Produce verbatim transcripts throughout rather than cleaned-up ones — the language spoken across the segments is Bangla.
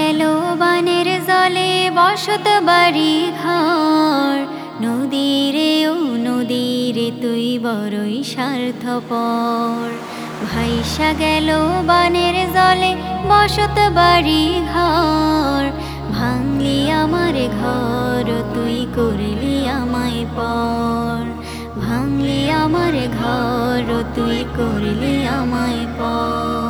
গেল বানের জলে বসত বাড়ি ঘর। নদীরে ও নদীরে তুই বড়ই স্বার্থপর। ভাইসা গেল বানের জলে বসত বাড়ি ঘর। ভাঙলি আমার ঘর তুই করলি আমায় পর। ভাঙলি আমার ঘর তুই করলি আমায় পর।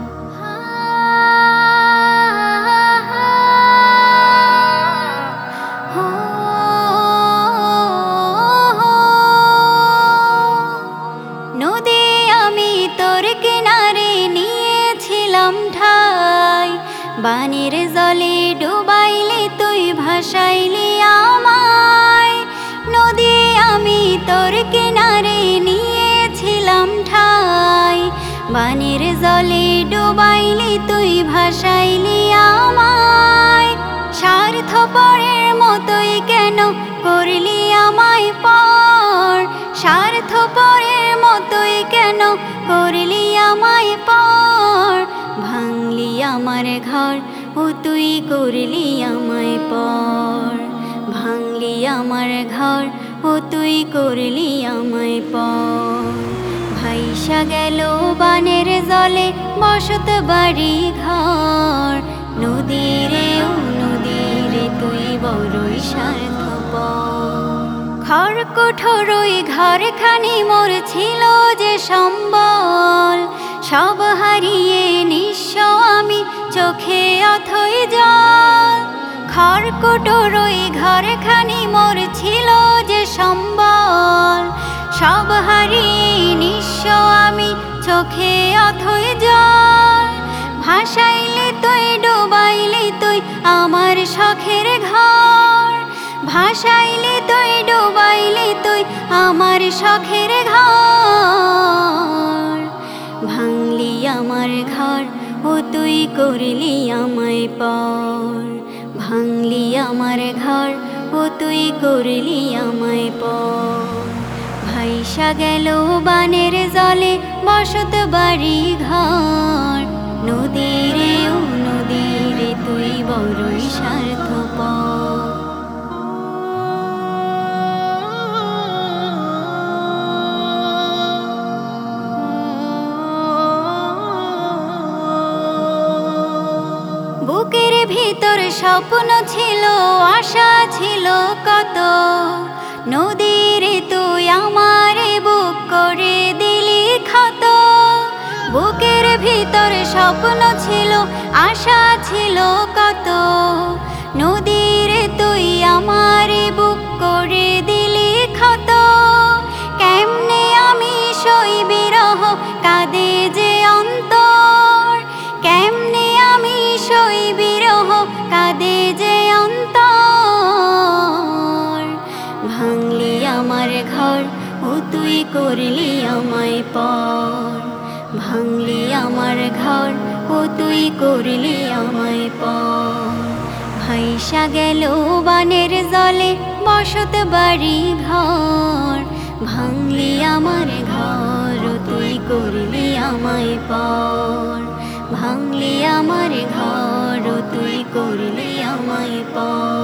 নদী আমি তোর কিনারে নিয়েছিলাম ঠাই। বানের জলে ডুবাইলি তুই ভাসাইলি আমায়। নদী আমি তোর কিনারে নিয়েছিলাম ঠাই। বানের জলে ডুবাইলি তুই ভাসাইলি আমায়। স্বার্থপরের মতোই কেন করলি আমায় পর। স্বার্থপরের মতোই কেন করলি আমায় পর। ভাঙলি আমার ঘর ও তুই করলি আমায় পর। ভাঙলি আমার ঘর ও তুই করলি আমায় পর। ভাইসা গেল বানের জলে বসত বাড়ি ঘর। নদীরে ও নদীরে তুই বড়ই স্বার্থপর। খড়কুঠোর ওই ঘরখানি মোর ছিল যে সম্বল। সব হারিয়ে নিঃস্ব আমি চোখে অথই জল। খড়কুটোর ওই ঘরখানি মোর ছিল যে সম্বল। সব হারিয়ে নিঃস্ব আমি চোখে অথই জল। ভাসাইলি তুই ডুবাইলি তুই আমার শখের ঘর। ভাসাইলি তুই ডুবাইলি তুই আমার শখের ঘর। ভাঙলি আমার ঘর ও তুই করলি আমায় পর। ভাঙলি আমার ঘর ও তুই করলি আমায় পর। ভাইসা গেল বানের জলে বসত বাড়ি ঘর। নদীরে ও নদীরে তুই বড়ই স্বার্থপর। বুকের ভিতর স্বপ্ন ছিল আশা ছিল কত। নদীরে তুই আমারে বুক করে দিলি ক্ষত। বুকের ভিতর স্বপ্ন ছিল আশা ছিল কত। নদীরে তুই আমারে বুক করে দিলি ক্ষত। কেমনে আমি সই বিরহ কাঁদে যে অন্তর। কেমনে আমি সই বিরহ কাঁদে যে অন্তর। ভাঙলি আমার ঘর ও তুই করলি আমায় পর। ভাঙলি আমার ঘর ও তুই করলি আমায় পর। ভাইসা গেল বানের জলে বসত বাড়ি ঘর। ভাঙলি আমার ঘর ও তুই করলি আমায় পর। ভাঙলি আমার ঘর ও তুই করলি আমায় পর।